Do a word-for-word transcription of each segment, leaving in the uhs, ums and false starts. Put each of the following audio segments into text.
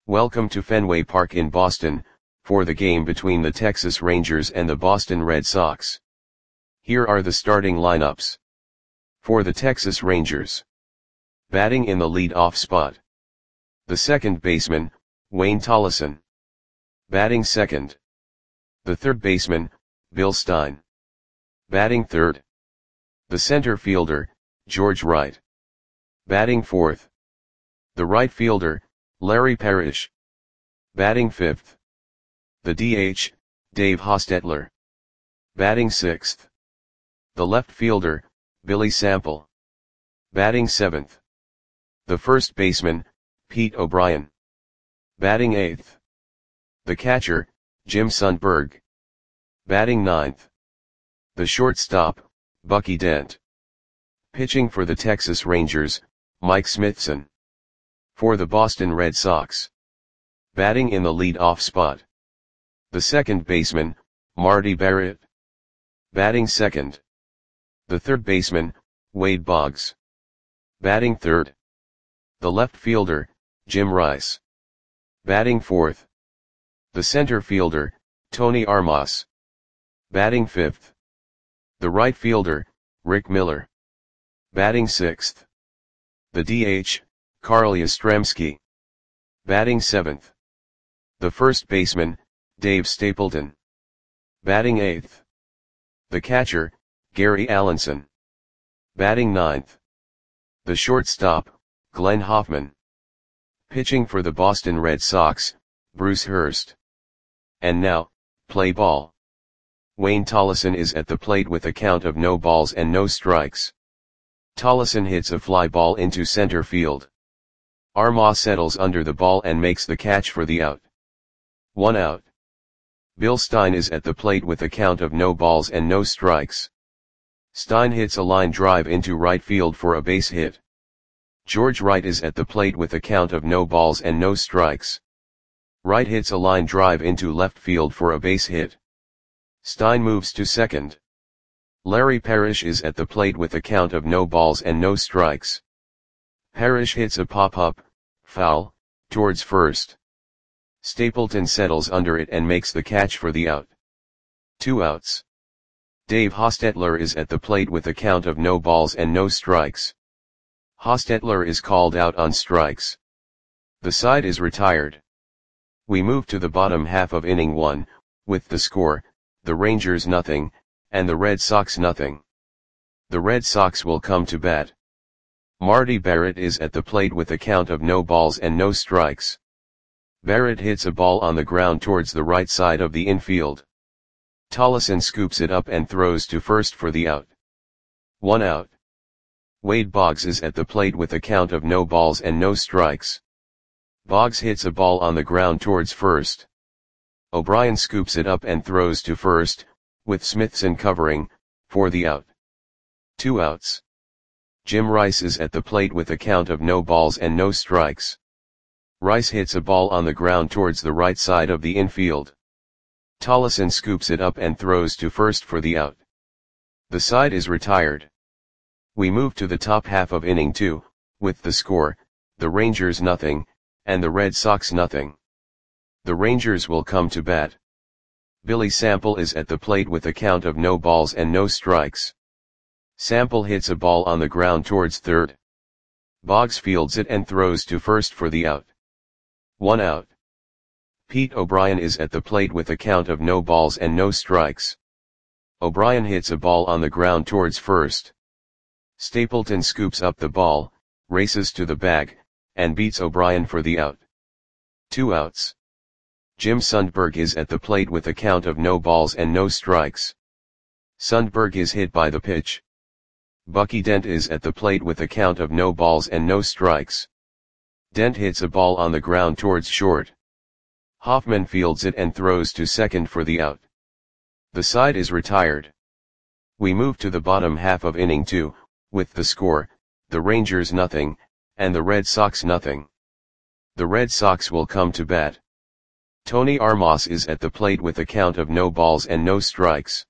Welcome to Fenway Park in Boston, for the game between the Texas Rangers and the Boston Red Sox. Here are the starting lineups. For the Texas Rangers. Batting in the lead-off spot. The second baseman, Wayne Tolleson. Batting second. The third baseman, Bill Stein. Batting third. The center fielder, George Wright. Batting fourth. The right fielder, Larry Parrish. Batting fifth. The D H, Dave Hostetler. Batting sixth. The left fielder, Billy Sample. Batting seventh. The first baseman, Pete O'Brien. Batting eighth. The catcher, Jim Sundberg. Batting ninth. The shortstop, Bucky Dent. Pitching for the Texas Rangers, Mike Smithson. For the Boston Red Sox. Batting in the lead-off spot. The second baseman, Marty Barrett. Batting second. The third baseman, Wade Boggs. Batting third. The left fielder, Jim Rice. Batting fourth. The center fielder, Tony Armas. Batting fifth. The right fielder, Rick Miller. Batting sixth. The D H, Carl Yastrzemski. Batting seventh. The first baseman, Dave Stapleton. Batting eighth. The catcher, Gary Allenson. Batting ninth. The shortstop, Glenn Hoffman. Pitching for the Boston Red Sox, Bruce Hurst. And now, play ball. Wayne Tolleson is at the plate with a count of no balls and no strikes. Tolleson hits a fly ball into center field. Armas settles under the ball and makes the catch for the out. One out. Bill Stein is at the plate with a count of no balls and no strikes. Stein hits a line drive into right field for a base hit. George Wright is at the plate with a count of no balls and no strikes. Wright hits a line drive into left field for a base hit. Stein moves to second. Larry Parrish is at the plate with a count of no balls and no strikes. Parrish hits a pop-up, foul, towards first. Stapleton settles under it and makes the catch for the out. Two outs. Dave Hostetler is at the plate with a count of no balls and no strikes. Hostetler is called out on strikes. The side is retired. We move to the bottom half of inning one, with the score, the Rangers nothing, and the Red Sox nothing. The Red Sox will come to bat. Marty Barrett is at the plate with a count of no balls and no strikes. Barrett hits a ball on the ground towards the right side of the infield. Tolleson scoops it up and throws to first for the out. One out. Wade Boggs is at the plate with a count of no balls and no strikes. Boggs hits a ball on the ground towards first. O'Brien scoops it up and throws to first, with Smithson covering, for the out. Two outs. Jim Rice is at the plate with a count of no balls and no strikes. Rice hits a ball on the ground towards the right side of the infield. Tolleson scoops it up and throws to first for the out. The side is retired. We move to the top half of inning two, with the score, the Rangers nothing, and the Red Sox nothing. The Rangers will come to bat. Billy Sample is at the plate with a count of no balls and no strikes. Sample hits a ball on the ground towards third. Boggs fields it and throws to first for the out. One out. Pete O'Brien is at the plate with a count of no balls and no strikes. O'Brien hits a ball on the ground towards first. Stapleton scoops up the ball, races to the bag, and beats O'Brien for the out. Two outs. Jim Sundberg is at the plate with a count of no balls and no strikes. Sundberg is hit by the pitch. Bucky Dent is at the plate with a count of no balls and no strikes. Dent hits a ball on the ground towards short. Hoffman fields it and throws to second for the out. The side is retired. We move to the bottom half of inning two, with the score, the Rangers nothing, and the Red Sox nothing. The Red Sox will come to bat. Tony Armas is at the plate with a count of no balls and no strikes.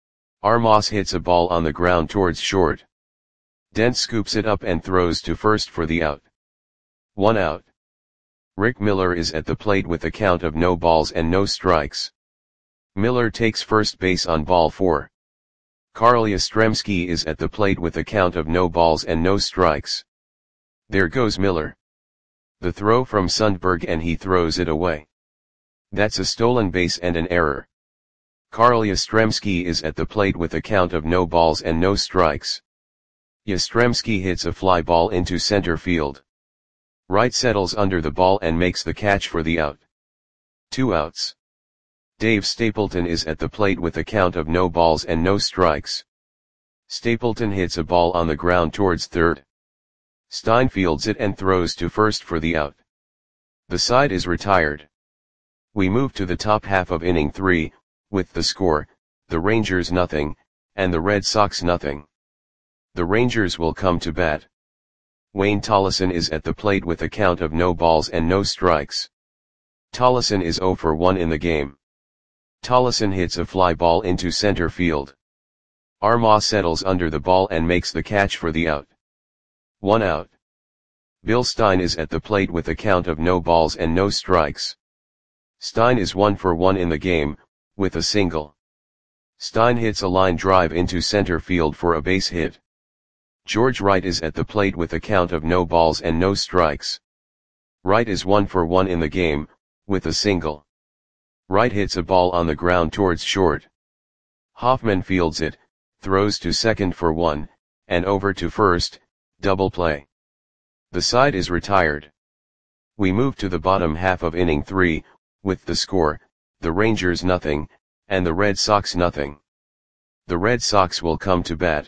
Armas hits a ball on the ground towards short. Dent scoops it up and throws to first for the out. One out. Rick Miller is at the plate with a count of no balls and no strikes. Miller takes first base on ball four. Carl Yastrzemski is at the plate with a count of no balls and no strikes. There goes Miller. The throw from Sundberg and he throws it away. That's a stolen base and an error. Carl Yastrzemski is at the plate with a count of no balls and no strikes. Yastrzemski hits a fly ball into center field. Wright settles under the ball and makes the catch for the out. Two outs. Dave Stapleton is at the plate with a count of no balls and no strikes. Stapleton hits a ball on the ground towards third. Stein fields it and throws to first for the out. The side is retired. We move to the top half of inning three, with the score, the Rangers nothing, and the Red Sox nothing. The Rangers will come to bat. Wayne Tollison is at the plate with a count of no balls and no strikes. Tollison is oh for one in the game. Tollison hits a fly ball into center field. Armah settles under the ball and makes the catch for the out. One out. Bill Stein is at the plate with a count of no balls and no strikes. Stein is one for one in the game, with a single. Stein hits a line drive into center field for a base hit. George Wright is at the plate with a count of no balls and no strikes. Wright is one for one in the game, with a single. Wright hits a ball on the ground towards short. Hoffman fields it, throws to second for one, and over to first, double play. The side is retired. We move to the bottom half of inning three, with the score, the Rangers nothing, and the Red Sox nothing. The Red Sox will come to bat.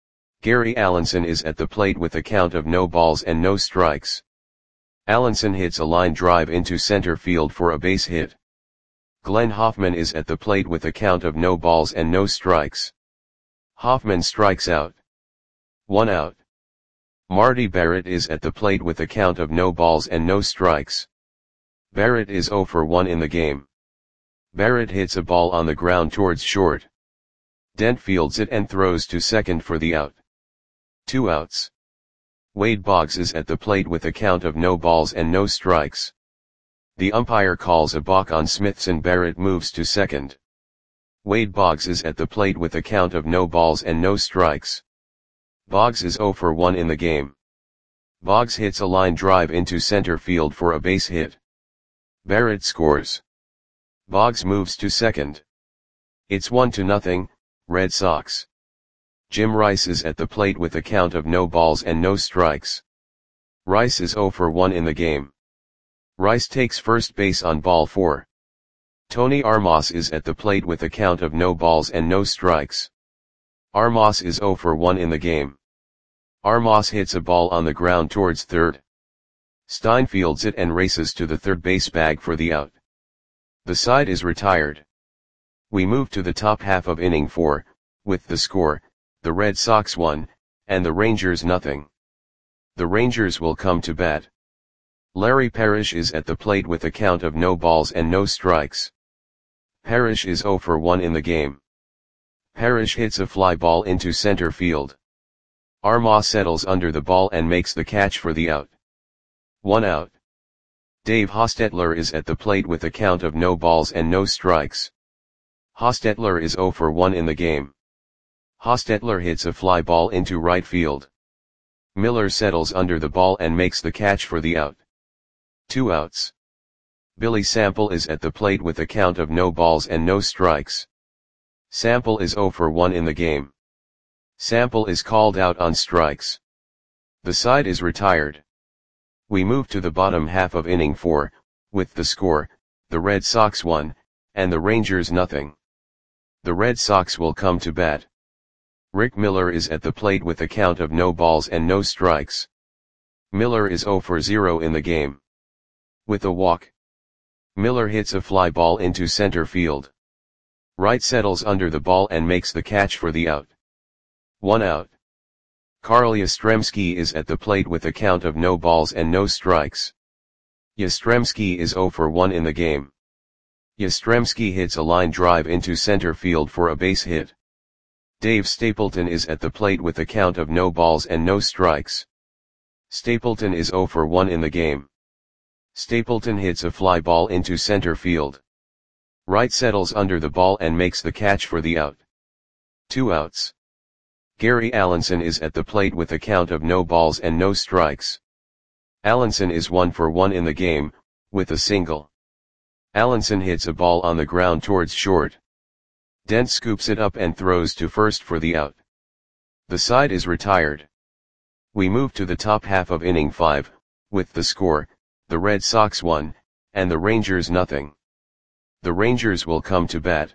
Gary Allenson is at the plate with a count of no balls and no strikes. Allenson hits a line drive into center field for a base hit. Glenn Hoffman is at the plate with a count of no balls and no strikes. Hoffman strikes out. One out. Marty Barrett is at the plate with a count of no balls and no strikes. Barrett is oh for one in the game. Barrett hits a ball on the ground towards short. Dent fields it and throws to second for the out. Two outs. Wade Boggs is at the plate with a count of no balls and no strikes. The umpire calls a balk on Smithson. Barrett moves to second. Wade Boggs is at the plate with a count of no balls and no strikes. Boggs is oh for one in the game. Boggs hits a line drive into center field for a base hit. Barrett scores. Boggs moves to second. It's one to nothing, Red Sox. Jim Rice is at the plate with a count of no balls and no strikes. Rice is oh for one in the game. Rice takes first base on ball four. Tony Armas is at the plate with a count of no balls and no strikes. Armas is oh for one in the game. Armas hits a ball on the ground towards third. Stein fields it and races to the third base bag for the out. The side is retired. We move to the top half of inning four, with the score, the Red Sox one, and the Rangers nothing. The Rangers will come to bat. Larry Parrish is at the plate with a count of no balls and no strikes. Parrish is oh for one in the game. Parrish hits a fly ball into center field. Armah settles under the ball and makes the catch for the out. One out. Dave Hostetler is at the plate with a count of no balls and no strikes. Hostetler is oh for one in the game. Hostetler hits a fly ball into right field. Miller settles under the ball and makes the catch for the out. Two outs. Billy Sample is at the plate with a count of no balls and no strikes. Sample is oh for one in the game. Sample is called out on strikes. The side is retired. We move to the bottom half of inning four, with the score, the Red Sox one, and the Rangers nothing. The Red Sox will come to bat. Rick Miller is at the plate with a count of no balls and no strikes. Miller is oh for zero in the game. With a walk. Miller hits a fly ball into center field. Wright settles under the ball and makes the catch for the out. One out. Carl Yastrzemski is at the plate with a count of no balls and no strikes. Yastrzemski is oh for one in the game. Yastrzemski hits a line drive into center field for a base hit. Dave Stapleton is at the plate with a count of no balls and no strikes. Stapleton is oh for one in the game. Stapleton hits a fly ball into center field. Wright settles under the ball and makes the catch for the out. Two outs. Gary Allenson is at the plate with a count of no balls and no strikes. Allenson is one for one in the game, with a single. Allenson hits a ball on the ground towards short. Dent scoops it up and throws to first for the out. The side is retired. We move to the top half of inning five, with the score, the Red Sox one, and the Rangers nothing. The Rangers will come to bat.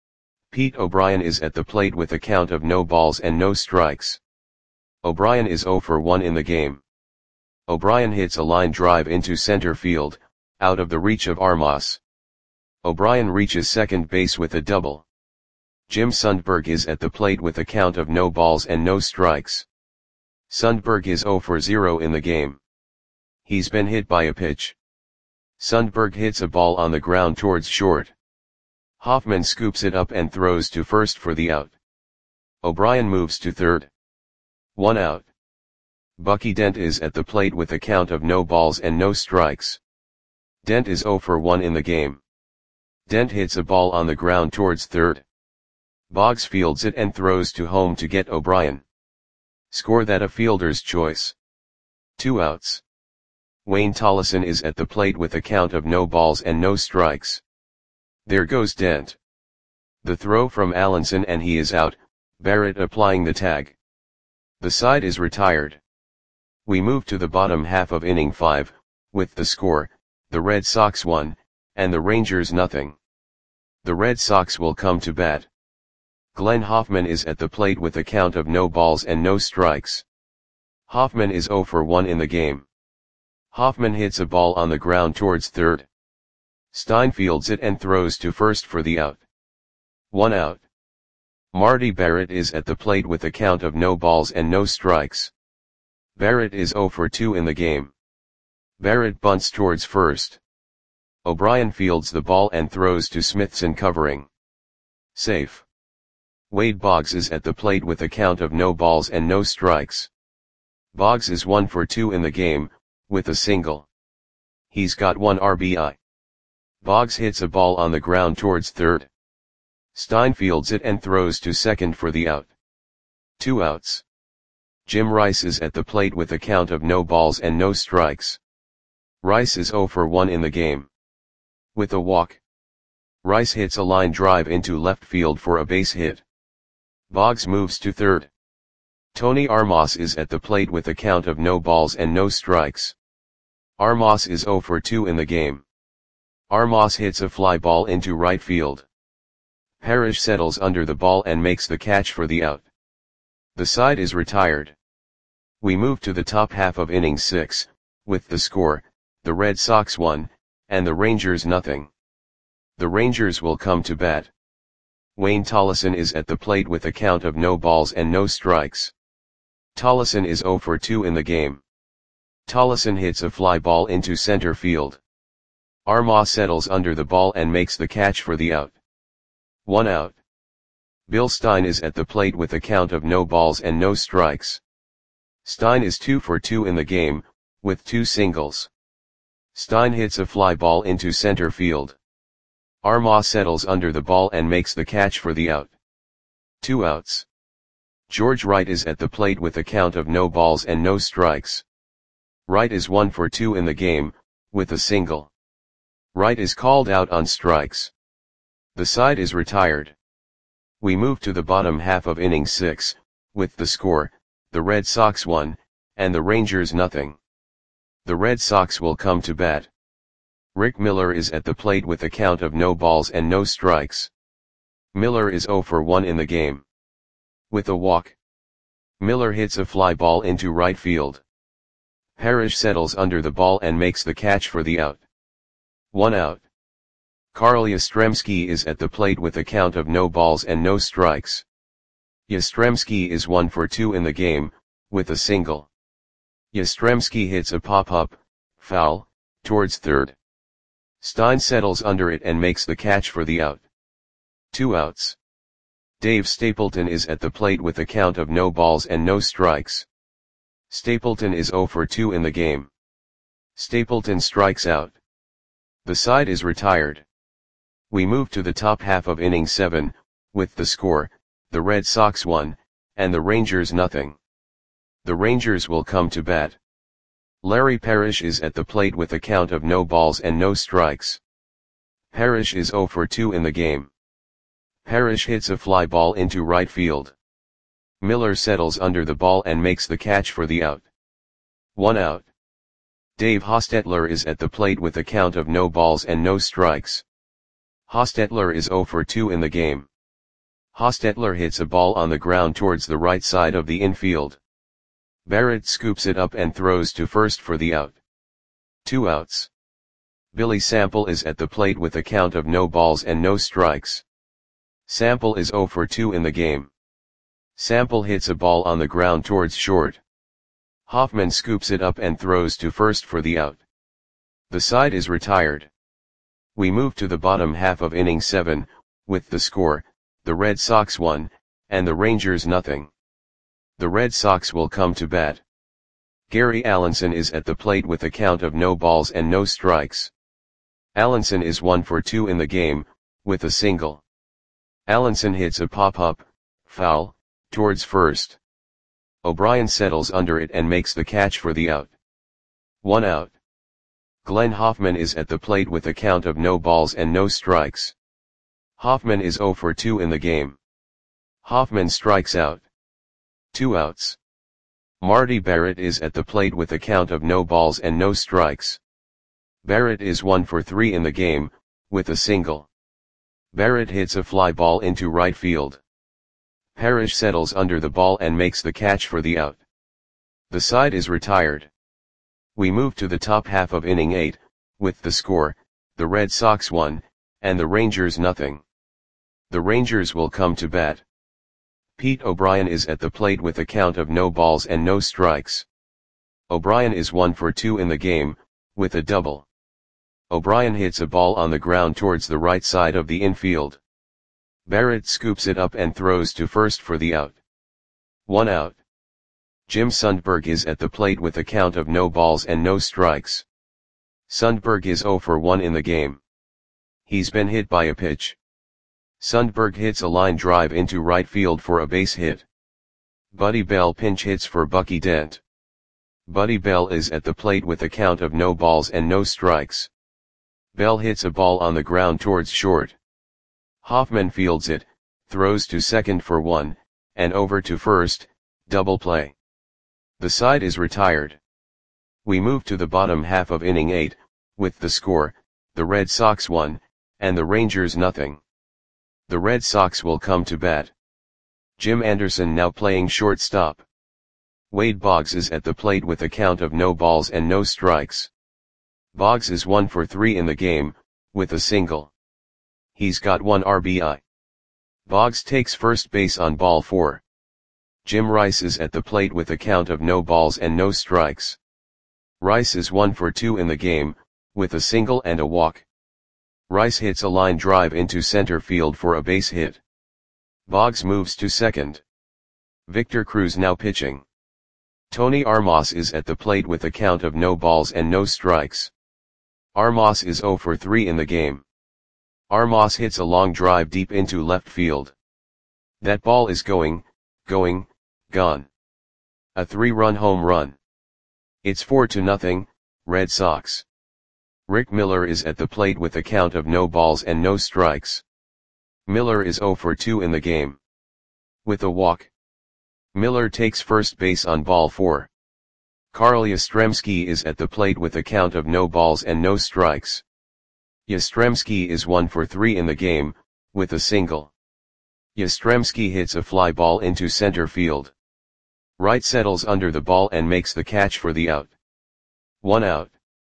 Pete O'Brien is at the plate with a count of no balls and no strikes. O'Brien is oh for one in the game. O'Brien hits a line drive into center field, out of the reach of Armas. O'Brien reaches second base with a double. Jim Sundberg is at the plate with a count of no balls and no strikes. Sundberg is oh for zero in the game. He's been hit by a pitch. Sundberg hits a ball on the ground towards short. Hoffman scoops it up and throws to first for the out. O'Brien moves to third. One out. Bucky Dent is at the plate with a count of no balls and no strikes. Dent is oh for one in the game. Dent hits a ball on the ground towards third. Boggs fields it and throws to home to get O'Brien. Score that a fielder's choice. Two outs. Wayne Tollison is at the plate with a count of no balls and no strikes. There goes Dent. The throw from Allenson and he is out, Barrett applying the tag. The side is retired. We move to the bottom half of inning five, with the score, the Red Sox one, and the Rangers nothing. The Red Sox will come to bat. Glenn Hoffman is at the plate with a count of no balls and no strikes. Hoffman is oh for one in the game. Hoffman hits a ball on the ground towards third. Stein fields it and throws to first for the out. One out. Marty Barrett is at the plate with a count of no balls and no strikes. Barrett is oh for two in the game. Barrett bunts towards first. O'Brien fields the ball and throws to Smithson covering. Safe. Wade Boggs is at the plate with a count of no balls and no strikes. Boggs is one for two in the game, with a single. He's got one R B I. Boggs hits a ball on the ground towards third. Stein fields it and throws to second for the out. Two outs. Jim Rice is at the plate with a count of no balls and no strikes. Rice is oh for one in the game. With a walk. Rice hits a line drive into left field for a base hit. Boggs moves to third. Tony Armas is at the plate with a count of no balls and no strikes. Armas is oh for two in the game. Armas hits a fly ball into right field. Parrish settles under the ball and makes the catch for the out. The side is retired. We move to the top half of inning six, with the score, the Red Sox one, and the Rangers nothing. The Rangers will come to bat. Wayne Tollison is at the plate with a count of no balls and no strikes. Tollison is oh for two in the game. Tollison hits a fly ball into center field. Armas settles under the ball and makes the catch for the out. One out. Bill Stein is at the plate with a count of no balls and no strikes. Stein is two for two in the game, with two singles. Stein hits a fly ball into center field. Armas settles under the ball and makes the catch for the out. Two outs. George Wright is at the plate with a count of no balls and no strikes. Wright is one for two in the game, with a single. Wright is called out on strikes. The side is retired. We move to the bottom half of inning six, with the score, the Red Sox one, and the Rangers nothing. The Red Sox will come to bat. Rick Miller is at the plate with a count of no balls and no strikes. Miller is oh for one in the game. With a walk. Miller hits a fly ball into right field. Parrish settles under the ball and makes the catch for the out. One out. Carl Yastrzemski is at the plate with a count of no balls and no strikes. Yastrzemski is one for two in the game, with a single. Yastrzemski hits a pop-up, foul, towards third. Stein settles under it and makes the catch for the out. Two outs. Dave Stapleton is at the plate with a count of no balls and no strikes. Stapleton is oh for two in the game. Stapleton strikes out. The side is retired. We move to the top half of inning seven, with the score, the Red Sox one, and the Rangers nothing. The Rangers will come to bat. Larry Parrish is at the plate with a count of no balls and no strikes. Parrish is oh for two in the game. Parrish hits a fly ball into right field. Miller settles under the ball and makes the catch for the out. One out. Dave Hostetler is at the plate with a count of no balls and no strikes. Hostetler is oh for two in the game. Hostetler hits a ball on the ground towards the right side of the infield. Barrett scoops it up and throws to first for the out. Two outs. Billy Sample is at the plate with a count of no balls and no strikes. Sample is oh for two in the game. Sample hits a ball on the ground towards short. Hoffman scoops it up and throws to first for the out. The side is retired. We move to the bottom half of inning seven, with the score, the Red Sox one, and the Rangers nothing. The Red Sox will come to bat. Gary Allenson is at the plate with a count of no balls and no strikes. Allenson is one for two in the game, with a single. Allenson hits a pop-up, foul, towards first. O'Brien settles under it and makes the catch for the out. One out. Glenn Hoffman is at the plate with a count of no balls and no strikes. Hoffman is oh for two in the game. Hoffman strikes out. Two outs. Marty Barrett is at the plate with a count of no balls and no strikes. Barrett is one for three in the game, with a single. Barrett hits a fly ball into right field. Parrish settles under the ball and makes the catch for the out. The side is retired. We move to the top half of inning eight, with the score, the Red Sox one, and the Rangers nothing. The Rangers will come to bat. Pete O'Brien is at the plate with a count of no balls and no strikes. O'Brien is one for two in the game, with a double. O'Brien hits a ball on the ground towards the right side of the infield. Barrett scoops it up and throws to first for the out. One out. Jim Sundberg is at the plate with a count of no balls and no strikes. Sundberg is oh for one in the game. He's been hit by a pitch. Sundberg hits a line drive into right field for a base hit. Buddy Bell pinch hits for Bucky Dent. Buddy Bell is at the plate with a count of no balls and no strikes. Bell hits a ball on the ground towards short. Hoffman fields it, throws to second for one, and over to first, double play. The side is retired. We move to the bottom half of inning eight, with the score, the Red Sox one, and the Rangers nothing. The Red Sox will come to bat. Jim Anderson now playing shortstop. Wade Boggs is at the plate with a count of no balls and no strikes. Boggs is one for three in the game, with a single. He's got one R B I. Boggs takes first base on ball four. Jim Rice is at the plate with a count of no balls and no strikes. Rice is one for two in the game, with a single and a walk. Rice hits a line drive into center field for a base hit. Boggs moves to second. Victor Cruz now pitching. Tony Armas is at the plate with a count of no balls and no strikes. Armas is oh for three in the game. Armas hits a long drive deep into left field. That ball is going, going, gone. A three-run home run. It's four to nothing, Red Sox. Rick Miller is at the plate with a count of no balls and no strikes. Miller is oh for two in the game. With a walk. Miller takes first base on ball four. Carl Yastrzemski is at the plate with a count of no balls and no strikes. Yastrzemski is one for three in the game, with a single. Yastrzemski hits a fly ball into center field. Wright settles under the ball and makes the catch for the out. One out.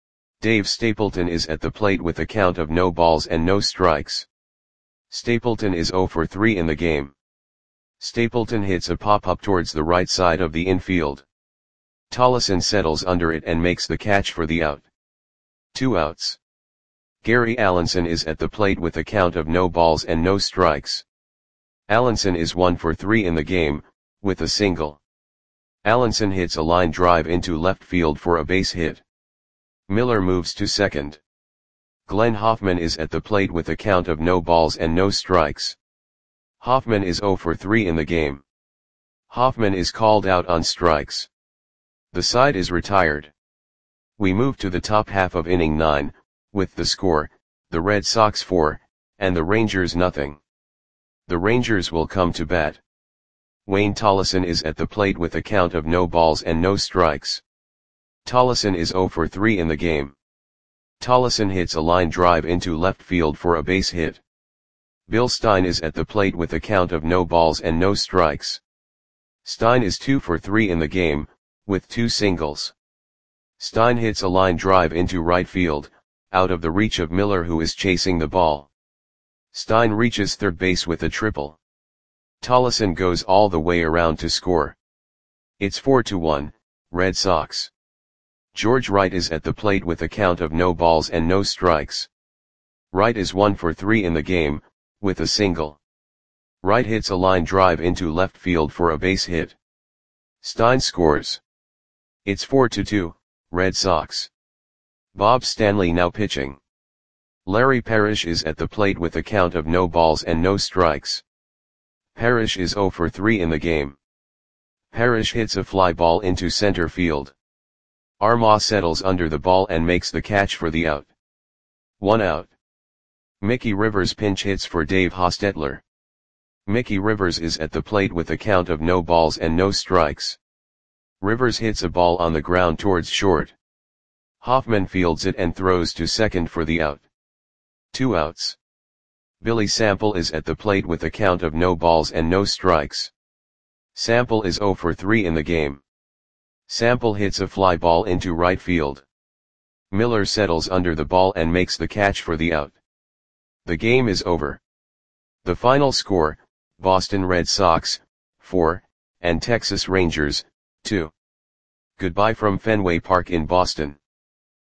Dave Stapleton is at the plate with a count of no balls and no strikes. Stapleton is oh for three in the game. Stapleton hits a pop-up towards the right side of the infield. Tollison settles under it and makes the catch for the out. Two outs. Gary Allenson is at the plate with a count of no balls and no strikes. Allenson is one for three in the game, with a single. Allenson hits a line drive into left field for a base hit. Miller moves to second. Glenn Hoffman is at the plate with a count of no balls and no strikes. Hoffman is zero for three in the game. Hoffman is called out on strikes. The side is retired. We move to the top half of inning nine, with the score, the Red Sox four, and the Rangers nothing. The Rangers will come to bat. Wayne Tollefson is at the plate with a count of no balls and no strikes. Tollefson is zero for three in the game. Tollefson hits a line drive into left field for a base hit. Bill Stein is at the plate with a count of no balls and no strikes. Stein is two for three in the game, with two singles. Stein hits a line drive into right field, out of the reach of Miller who is chasing the ball. Stein reaches third base with a triple. Tollefson goes all the way around to score. It's four to one, Red Sox. George Wright is at the plate with a count of no balls and no strikes. Wright is one for three in the game, with a single. Wright hits a line drive into left field for a base hit. Stein scores. It's four to two, Red Sox. Bob Stanley now pitching. Larry Parrish is at the plate with a count of no balls and no strikes. Parrish is zero for three in the game. Parrish hits a fly ball into center field. Armah settles under the ball and makes the catch for the out. One out. Mickey Rivers pinch hits for Dave Hostetler. Mickey Rivers is at the plate with a count of no balls and no strikes. Rivers hits a ball on the ground towards short. Hoffman fields it and throws to second for the out. Two outs. Billy Sample is at the plate with a count of no balls and no strikes. Sample is zero for three in the game. Sample hits a fly ball into right field. Miller settles under the ball and makes the catch for the out. The game is over. The final score, Boston Red Sox, four, and Texas Rangers, two. Goodbye from Fenway Park in Boston.